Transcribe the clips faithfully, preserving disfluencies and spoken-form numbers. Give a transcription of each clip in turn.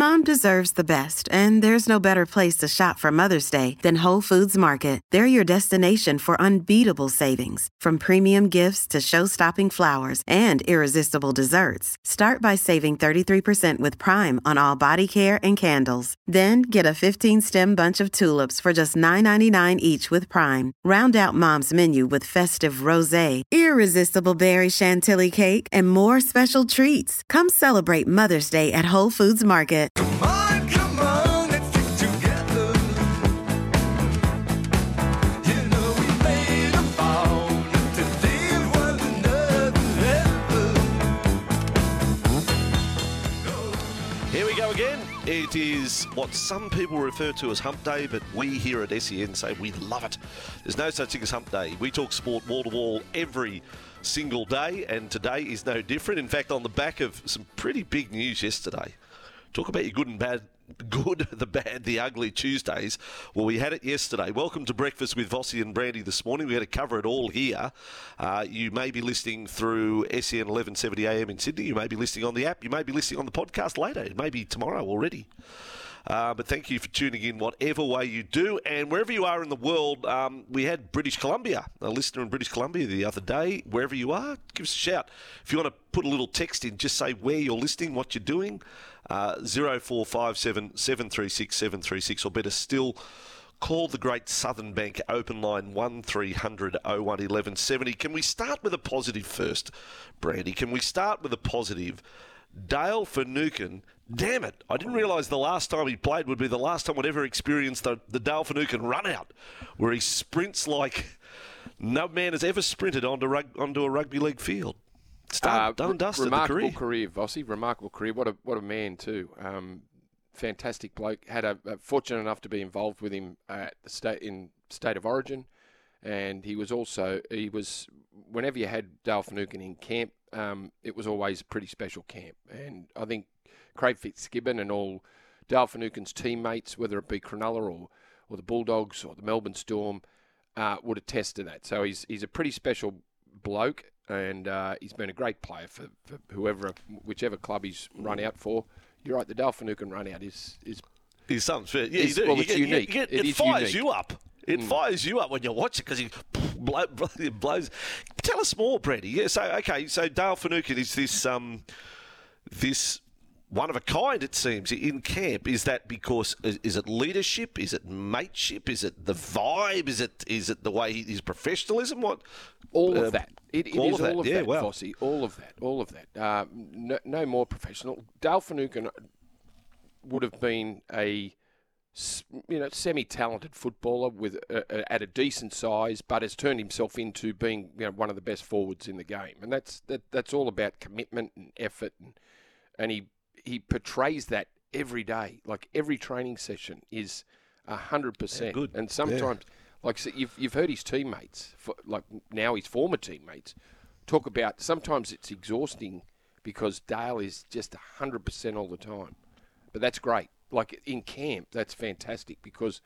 Mom deserves the best, and there's no better place to shop for Mother's Day than Whole Foods Market. They're your destination for unbeatable savings, from premium gifts to show-stopping flowers and irresistible desserts. Start by saving thirty-three percent with Prime on all body care and candles. Then get a fifteen-stem bunch of tulips for just nine ninety-nine each with Prime. Round out Mom's menu with festive rosé, irresistible berry chantilly cake, and more special treats. Come celebrate Mother's Day at Whole Foods Market. Come on, come on, let's stick together. You know we made a vow to leave one another ever. Here we go again. It is what some people refer to as Hump Day, but we here at S E N say we love it. There's no such thing as Hump Day. We talk sport wall to wall every single day, and today is no different. In fact, on the back of some pretty big news yesterday. Talk about your good and bad, good, the bad, the ugly Tuesdays. Well, we had it yesterday. Welcome to Breakfast with Vossi and Brandy this morning. We're going to cover it all here. Uh, you may be listening through S E N eleven seventy A M in Sydney. You may be listening on the app. You may be listening on the podcast later. It may be tomorrow already. Uh, but thank you for tuning in whatever way you do. And wherever you are in the world, um, we had British Columbia, a listener in British Columbia the other day. Wherever you are, give us a shout. If you want to put a little text in, just say where you're listening, what you're doing. Uh, zero four five seven, seven three six, seven three six, or better still, call the Great Southern Bank open line one three hundred oh one eleven seventy. Can we start with a positive first, Brandy? Can we start with a positive? Dale Finucane, damn it, I didn't realise the last time he played would be the last time I'd ever experienced the, the Dale Finucane run out, where he sprints like no man has ever sprinted onto, rug, onto a rugby league field. It's done, uh, done and dusted, remarkable the career. career, Vossi, remarkable career. What a what a man too. Um, fantastic bloke. Had a, a fortunate enough to be involved with him at the state in State of Origin, and he was also he was whenever you had Dale Finucane in camp, um, it was always a pretty special camp. And I think Craig Fitzgibbon and all Dale Finucane's teammates, whether it be Cronulla or or the Bulldogs or the Melbourne Storm, uh, would attest to that. So he's he's a pretty special bloke. And uh, he's been a great player for, for whoever, whichever club he's run out for. You're right, the Dale Finucane run out is is is something fair. Yeah, is, you do. Well, you it's get, unique. You get, it it is fires unique. you up. It Mm. fires you up when you watch it because he blow, blow, blows. Tell us more, Brady. Yeah, so okay, so Dale Finucane is this um this. one of a kind, it seems, in camp. Is that because, is, is it leadership? Is it mateship? Is it the vibe? Is it is it the way he, his professionalism? What? All uh, of that. It, it all is of that. all of Yeah, that, wow. Vossi. All of that. All of that. Uh, no, no more professional. Dale Finucane would have been a s- you know semi-talented footballer with a, a, at a decent size, but has turned himself into being you know one of the best forwards in the game, and that's that. That's all about commitment and effort, and and he. He portrays that every day. Like every training session is a hundred percent. Good. And sometimes, like so you've you've heard his teammates, for, like now his former teammates, talk about. Sometimes it's exhausting because Dale is just a hundred percent all the time. But that's great. Like in camp, that's fantastic because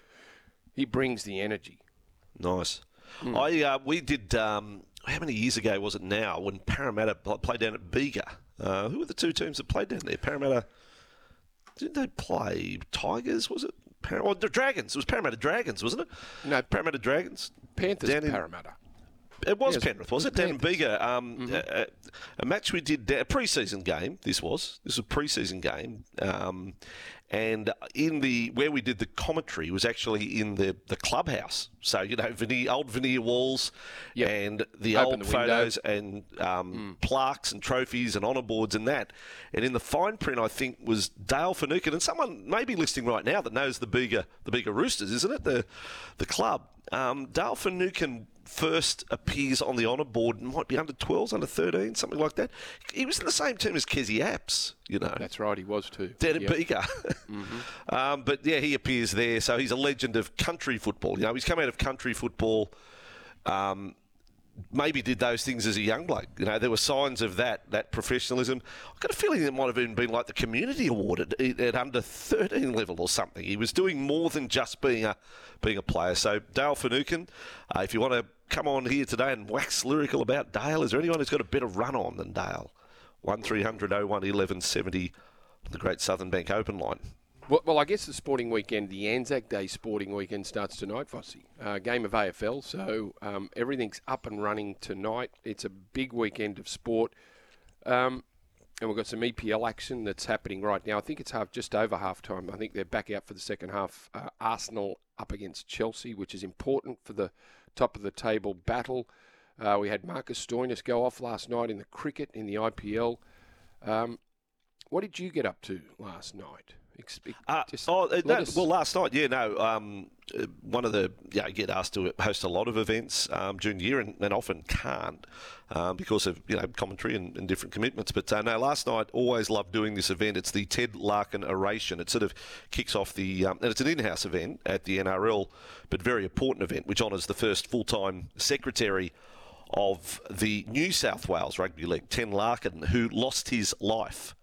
he brings the energy. Nice. Mm. I uh, we did. Um, how many years ago was it now when Parramatta played down at Bega? Uh, who were the two teams that played down there? Parramatta. Didn't they play Tigers? Was it? Par- oh, the Dragons. It was Parramatta Dragons, wasn't it? No, Parramatta Dragons. Panthers. Down in- Parramatta. It was Yes, Penrith, was it it? was Down in Panthers. Bega. Um, Mm-hmm. a, a match we did, a pre-season game, this was. This was a pre-season game. Um, and in the where we did the commentary was actually in the, the clubhouse. So, you know, veneer, old veneer walls Yep. and the Open old the window. photos and um, plaques and trophies and honour boards and that. And in the fine print, I think, was Dale Finucane. And someone may be listening right now that knows the Bega, the Bega Roosters, isn't it? The, the club. Um, Dale Finucane first appears on the honour board, might be under twelves, under thirteen, something like that. He was in the same team as Kezi Apps, you know. That's right, he was too. Down in Yep. Bega. Mm-hmm. um, but, yeah, he appears there. So he's a legend of country football. You know, he's come out of country football. Um, maybe did those things as a young bloke. You know, there were signs of that, that professionalism. I've got a feeling it might have even been like the community award at, at under thirteen level or something. He was doing more than just being a being a player. So Dale Finucane, uh, if you want to come on here today and wax lyrical about Dale, is there anyone who's got a better run on than Dale? one three hundred oh one eleven seventy the Great Southern Bank Open line. Well, well, I guess the sporting weekend, the Anzac Day sporting weekend, starts tonight, Fossey. Uh, game of A F L, so um, everything's up and running tonight. It's a big weekend of sport. Um, and we've got some E P L action that's happening right now. I think it's half, just over half-time. I think they're back out for the second half. Uh, Arsenal up against Chelsea, which is important for the top-of-the-table battle. Uh, we had Marcus Stoinis go off last night in the cricket, in the I P L. Um, what did you get up to last night? Expect, Uh, oh, that, well, last night, yeah, no. Um, uh, one of the, yeah, I get asked to host a lot of events um, during the year and, and often can't um, because of, you know, commentary and, and different commitments. But uh, no, last night, always loved doing this event. It's the Ted Larkin Oration. It sort of kicks off the, um, and it's an in-house event at the N R L, but very important event, which honours the first full-time secretary of the New South Wales Rugby League, Ted Larkin, who lost his life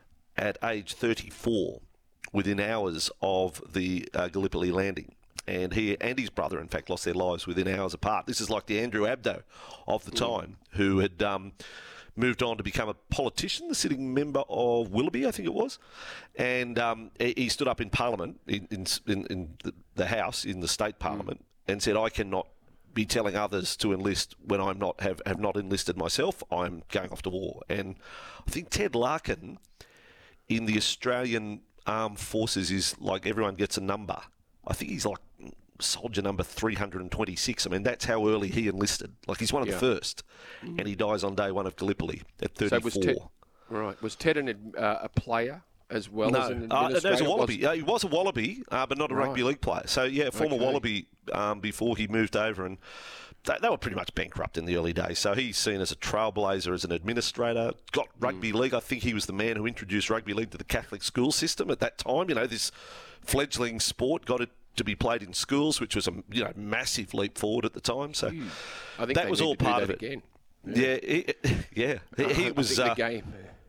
at age thirty-four. Within hours of the uh, Gallipoli landing. And he and his brother, in fact, lost their lives within hours apart. This is like the Andrew Abdo of the time, who had um, moved on to become a politician, the sitting member of Willoughby, I think it was. And um, he he stood up in Parliament, in, in, in the, the House, in the State Parliament, mm. and said, I cannot be telling others to enlist when I'm not have, have not enlisted myself. I'm going off to war. And I think Ted Larkin, in the Australian Armed Forces, is like everyone gets a number. I think he's like soldier number three hundred twenty-six. I mean, that's how early he enlisted. Like, he's one of yeah. the first, mm. and he dies on day one of Gallipoli at thirty-four. So was Ted, right. Was Ted an, uh, a player as well no. as an uh, administrator? No, he was a Wallaby. Was... Uh, he was a Wallaby, uh, but not a right. rugby league player. So, yeah, former okay. Wallaby um, before he moved over, and they, they were pretty much bankrupt in the early days. So he's seen as a trailblazer, as an administrator. Got rugby mm. league. I think he was the man who introduced rugby league to the Catholic school system at that time. You know, this fledgling sport got it to be played in schools, which was a you know massive leap forward at the time. So mm. I think that was all part of it. Again. Yeah, yeah. He, yeah. he, he I was think uh, the game.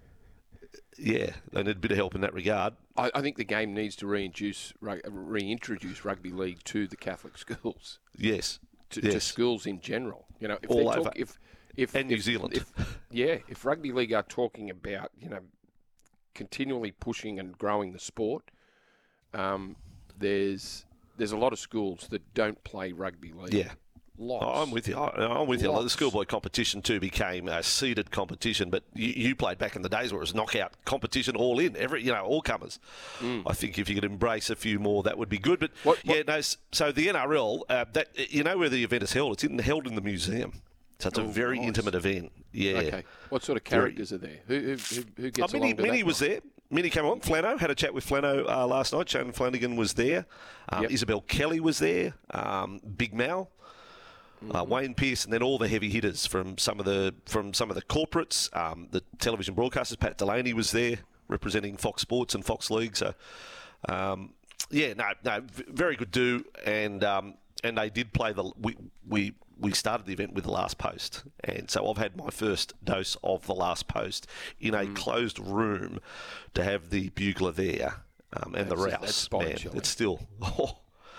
Yeah, they need a bit of help in that regard. I, I think the game needs to reintroduce reintroduce rugby league to the Catholic schools. Yes. To, yes. to schools in general, you know, if all talk, over, if, if and New if, Zealand, if, yeah, if rugby league are talking about, you know, continually pushing and growing the sport, um, there's there's a lot of schools that don't play rugby league. Yeah, lots. Oh, I'm with you. I, I'm with you. Lots. The schoolboy competition too became a seeded competition, but you, you played back in the days where it was knockout competition, all in, every you know, all comers. Mm. I think if you could embrace a few more, that would be good. But what, what? yeah, no. So the N R L, uh, that you know where the event is held? It's in, held in the museum. So it's oh, a very nice. intimate event. Yeah. Okay. What sort of characters very, are there? Who who, who gets oh, Minnie, along to Minnie that was one? there. Minnie came on. Flano had a chat with Flano uh, last night. Shannon Flanagan was there. Um, yep. Isabel Kelly was there. Um, Big Mal. Mm-hmm. Uh, Wayne Pearce, and then all the heavy hitters from some of the from some of the corporates, um, the television broadcasters. Pat Delaney was there representing Fox Sports and Fox League. So, um, yeah, no, no, very good do, and um, and they did play the we we we started the event with the last post, and so I've had my first dose of the last post in a mm. closed room to have the bugler there um, and that's, the Rouse. Man, it's still. Oh,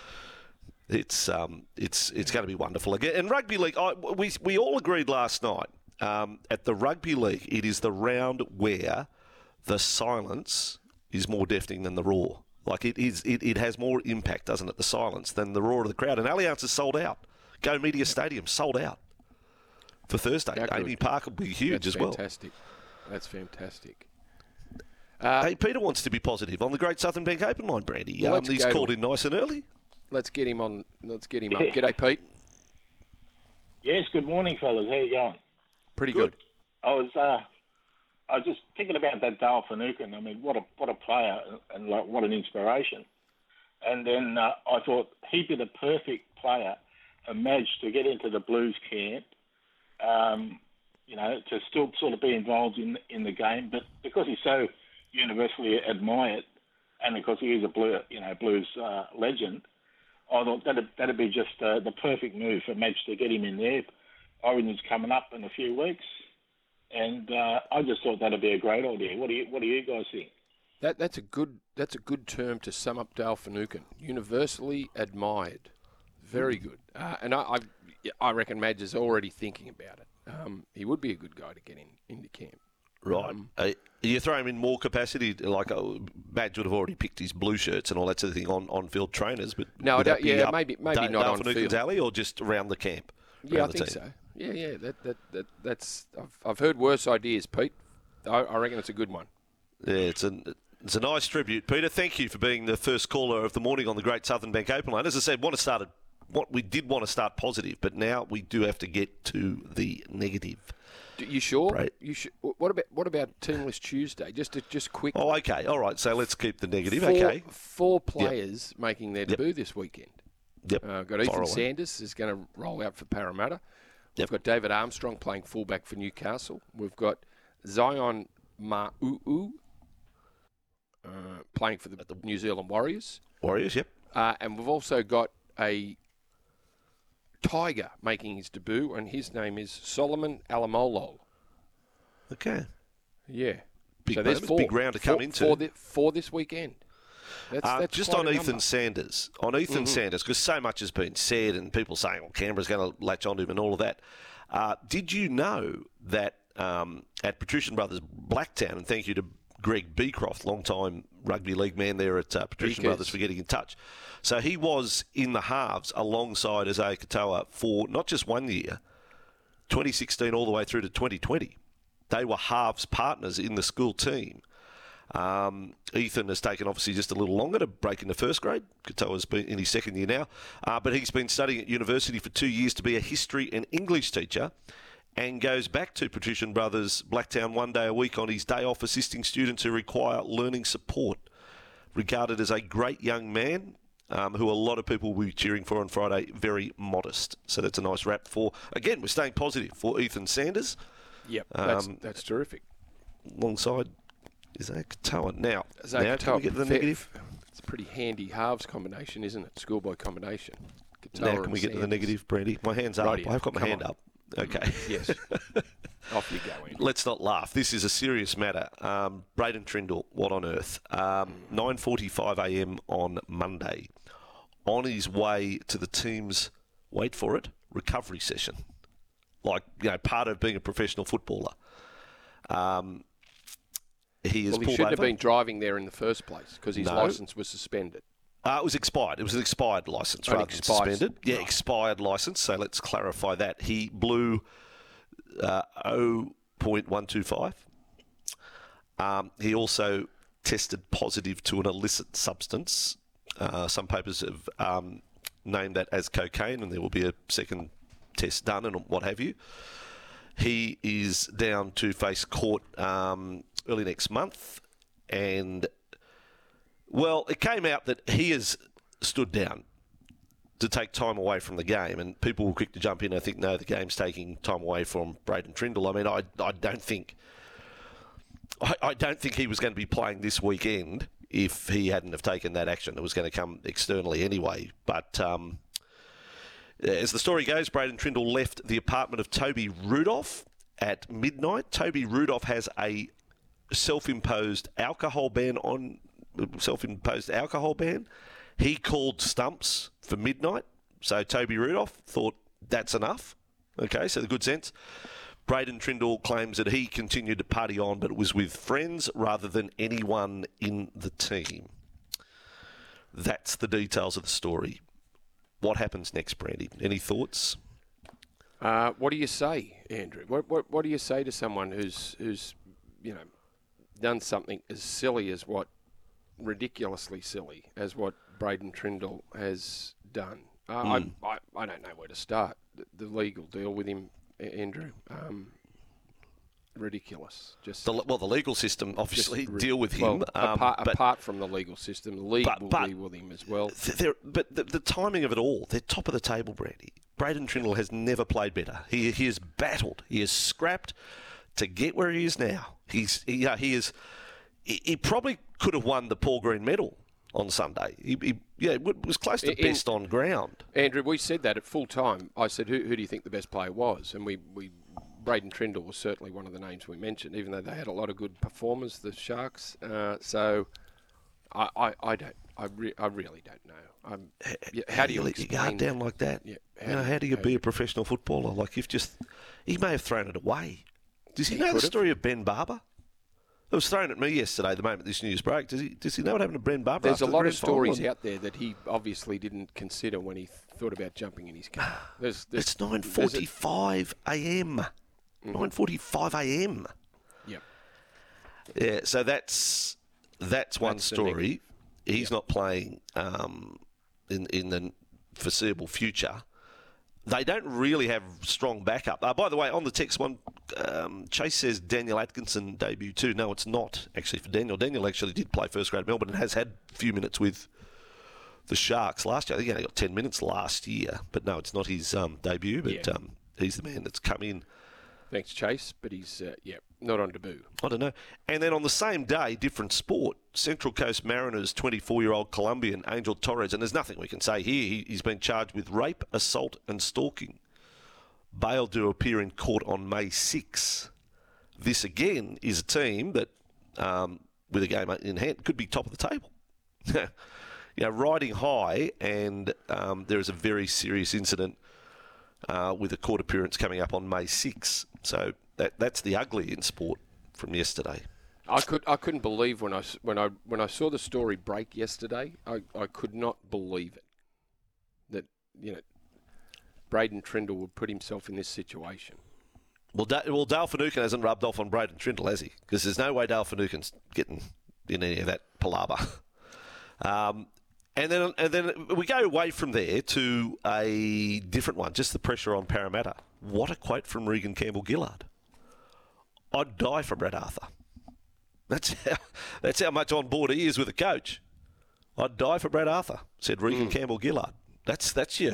It's um, it's it's going to be wonderful again. And rugby league, I, we we all agreed last night um, at the rugby league, it is the round where the silence is more deafening than the roar. Like it is, it, it has more impact, doesn't it? The silence than the roar of the crowd. And Allianz is sold out. Go Media Stadium sold out for Thursday. How Amy good. Park will be huge That's as well. Fantastic. That's fantastic. Uh, hey, Peter wants to be positive on the Great Southern Bank Open line, Brandy. Well, um, he's called in nice and early. Let's get him on. Let's get him up. G'day, Pete. Yes, good morning, fellas. How you going? Pretty good. Good. I was uh, I was just thinking about that Dale Finucane. I mean, what a what a player and like what an inspiration. And then uh, I thought he'd be the perfect player, a Madge, to get into the Blues camp. Um, you know, to still sort of be involved in in the game, but because he's so universally admired, and because he is a blue, you know, Blues uh, legend. I thought that'd, that'd be just uh, the perfect move for Madge to get him in there. Origin's coming up in a few weeks, and uh, I just thought that'd be a great idea. What do you What do you guys think? That that's a good that's a good term to sum up Dale Finucane. Universally admired, very good. Uh, and I, I I reckon Madge is already thinking about it. Um, he would be a good guy to get in into camp. Right. Um, Uh, you throw him in more capacity, like uh, Badge would have already picked his blue shirts and all that sort of thing on, on field trainers, but No, would I that don't- be yeah, up maybe- maybe Dale- not Dale on Finucane's field. alley or just around the camp? Yeah, around I the think team? so. Yeah, yeah. That, that, that, that's. I've, I've heard worse ideas, Pete. I, I reckon it's a good one. Yeah, it's a it's a nice tribute, Peter. Thank you for being the first caller of the morning on the Great Southern Bank Open Line. As I said, want to start. What we did want to start positive, but now we do have to get to the negative. Do you sure? Right. You should. What about what about Teamless Tuesday? Just to, just quick. Oh, okay, all right. So let's keep the negative. Four, Okay. Four players making their Yep. debut this weekend. Yep. Uh, got Fire Ethan away. Sanders is going to roll out for Parramatta. Yep. We've got David Armstrong playing fullback for Newcastle. We've got Zion Ma'uu uh, playing for the New Zealand Warriors. Warriors. Yep. Uh, and we've also got a Tiger making his debut, and his name is Solomon Alamolo. Okay. Yeah. Big so there's moments, four. big round to come four, into. For, the, for this weekend. That's, Uh, that's just quite on a Ethan number. Sanders, on Ethan Mm-hmm. Sanders, because so much has been said and people saying, well, Canberra's going to latch onto him and all of that. Uh, did you know that um, at Patrician Brothers Blacktown, and thank you to Greg Beecroft, long-time rugby league man there at uh, Patrician Beakers. Brothers, for getting in touch. So he was in the halves alongside Isaiah Katoa for not just one year, twenty sixteen all the way through to twenty twenty. They were halves partners in the school team. Um, Ethan has taken obviously just a little longer to break into first grade. Katoa's been in his second year now, uh, but he's been studying at university for two years to be a history and English teacher, and goes back to Patrician Brothers Blacktown one day a week on his day off, assisting students who require learning support. Regarded as a great young man, um, who a lot of people will be cheering for on Friday. Very modest. So that's a nice wrap for, again, we're staying positive for Ethan Sanders. Yep, that's, Um, that's terrific. Alongside Isaiah Katoa. Now, Isaiah now can we Katoa, get to the fair- negative? It's a pretty handy halves combination, isn't it? Schoolboy combination. Katoa Now can and we get to the Sanders. negative, Brandy? My hand's up. Rightio, I've got my come hand on. up. Okay. Yes. Off you go, Andy. Let's not laugh. This is a serious matter. Um, Braden Trindle, what on earth? Um, nine forty-five a m on Monday, on his way to the team's, wait for it, recovery session. Like, you know, part of being a professional footballer. Um, he is Well, he pulled shouldn't have over. been driving there in the first place because his No. licence was suspended. Uh, it was expired. It was an expired licence Oh, rather it than expires. suspended. Yeah, Right. expired licence. So let's clarify that. He blew uh, zero point one two five. Um, he also tested positive to an illicit substance. Uh, some papers have um, named that as cocaine, and there will be a second test done and what have you. He is down to face court um, early next month, and well, it came out that he has stood down to take time away from the game, and people were quick to jump in. I think, no, the game's taking time away from Braden Trindle. I mean, I, I don't think, I, I don't think he was going to be playing this weekend if he hadn't have taken that action. It was going to come externally anyway. But um, as the story goes, Braden Trindle left the apartment of Toby Rudolph at midnight. Toby Rudolph has a self-imposed alcohol ban on self-imposed alcohol ban. He called stumps for midnight, so Toby Rudolph thought that's enough. Okay, so the good sense. Braden Trindle claims that he continued to party on, but it was with friends rather than anyone in the team. That's the details of the story. What happens next, Brandy? Any thoughts? Uh, what do you say, Andrew? What, what what do you say to someone who's who's you know done something as silly as what ridiculously silly as what Braden Trindle has done? Uh, Mm. I, I I don't know where to start. The, the legal deal with him, A- Andrew. Um, ridiculous. Just The, well, the legal system obviously just ri- deal with well, him. um, apart, but apart from the legal system, the league but- will but- deal with him as well. th- they're- but the, the timing of it all, they're top of the table, Brandy. Braden Trindle has never played better. He he has battled. He has scrapped to get where he is now. He's he, uh, he is. He, he probably could have won the Paul Green medal on Sunday. He, he yeah, it was close to In- best on ground. Andrew, we said that at full time. I said, who, who do you think the best player was? And we, we Braden Trindle was certainly one of the names we mentioned, even though they had a lot of good performers, the Sharks. Uh, so I, I, I don't, I, re- I really don't know. I'm, yeah, how do you let your guard explain down that? like that? Yeah, You know, how do you be a professional footballer? Like, if just he may have thrown it away. Does he, He know the could have. story of Ben Barber? It was thrown at me yesterday, the moment this news broke. Does he Does he know what happened to Bren Barber? There's after a the lot grand of stories final? out there that he obviously didn't consider when he thought about jumping in his car. There's, there's, It's nine there's a- forty-five a.m. nine forty-five a.m. Yep. Yeah, so that's that's one That's the story. negative. He's not playing um, in in the foreseeable future. They don't really have strong backup. Uh, by the way, on the text one, um, Chase says Daniel Atkinson debut too. No, it's not actually for Daniel. Daniel actually did play first grade Melbourne and has had a few minutes with the Sharks last year. I think he only got ten minutes last year. But no, it's not his um, debut. But Yeah. um, he's the man that's come in. Thanks, Chase, but he's, uh, yeah, not on debut. I don't know. And then on the same day, different sport, Central Coast Mariners twenty-four-year-old Colombian Angel Torres, and there's nothing we can say here. He, he's been charged with rape, assault and stalking. Bailed to appear in court on May sixth. This, again, is a team that, um, with a game in hand, could be top of the table. you know, riding high, and um, there is a very serious incident uh, with a court appearance coming up on May sixth. So that that's the ugly in sport from yesterday. I could I couldn't believe when I s- when I when I saw the story break yesterday. I, I could not believe it that you know Braden Trindle would put himself in this situation. Well, da- well, Dale Finucane hasn't rubbed off on Braden Trindle, has he? Because there's no way Dale Finucane's getting in any of that palaver. Um, and then and then we go away from there to a different one, just the pressure on Parramatta. What a quote from Regan Campbell-Gillard. I'd die for Brad Arthur. That's how, that's how much on board he is with a coach. I'd die for Brad Arthur, said Regan Campbell-Gillard. That's that's your...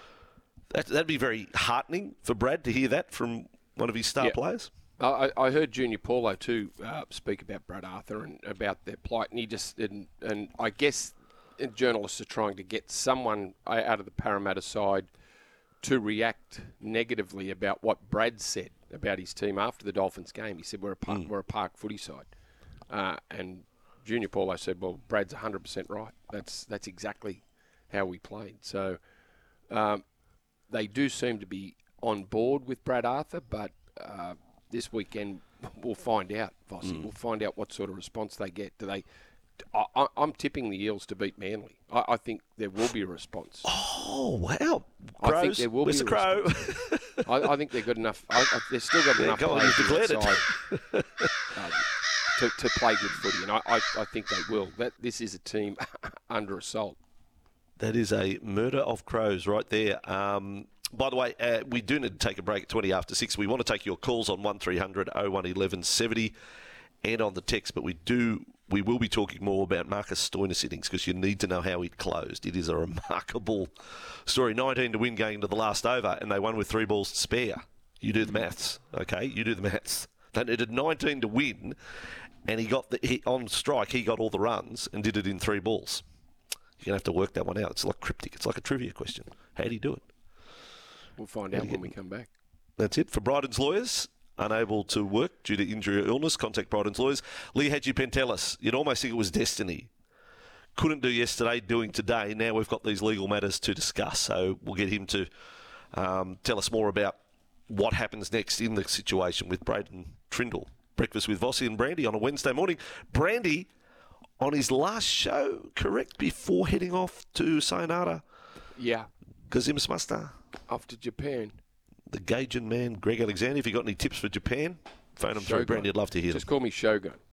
That, that'd be very heartening for Brad to hear that from one of his star Yeah. players. I, I heard Junior Paulo too uh, speak about Brad Arthur and about their plight, and he just and, and I guess journalists are trying to get someone out of the Parramatta side to react negatively about what Brad said about his team after the Dolphins game. He said we're a park, we're a park footy side, uh, and Junior Paulo said, "Well, Brad's one hundred percent right. That's that's exactly how we played." So um, they do seem to be on board with Brad Arthur, but uh, this weekend we'll find out. Vossi. Mm. We'll find out what sort of response they get. Do they? I, I, I'm tipping the Eels to beat Manly. I, I think there will be a response. Oh, wow. I think Crows. there will Where's be the a crow? I, I think they've got enough. I, I, they've still got Yeah, enough go on, players you've on that declared side um, to, to play good footy, and I, I, I think they will. That this is a team under assault. That is a murder of crows right there. Um, by the way, uh, we do need to take a break at twenty after six. We want to take your calls on one three hundred oh one eleven seventy and on the text, but we do we will be talking more about Marcus Stoinis innings because you need to know how it closed. It is a remarkable story. nineteen to win going into the last over, and they won with three balls to spare. You do the maths, okay? You do the maths. They needed nineteen to win, and he got the he, on strike. He got all the runs and did it in three balls. You're going to have to work that one out. It's like cryptic. It's like a trivia question. How do you do it? We'll find out when we come back. That's it. For Bryden's lawyers, unable to work due to injury or illness, contact Bryden's lawyers. Lee Hadji Pentelis, you'd almost think it was destiny. Couldn't do yesterday, doing today. Now we've got these legal matters to discuss. So we'll get him to um, tell us more about what happens next in the situation with Braden Trindle. Breakfast with Vossi and Brandy on a Wednesday morning. Brandy on his last show, correct, before heading off to Sayonara. Yeah, Kazimis Master. off to Japan. The Gaijin man, Greg Alexander. If you got any tips for Japan, phone them through. Shogun. Brandy, I'd love to hear Just them. call me Shogun.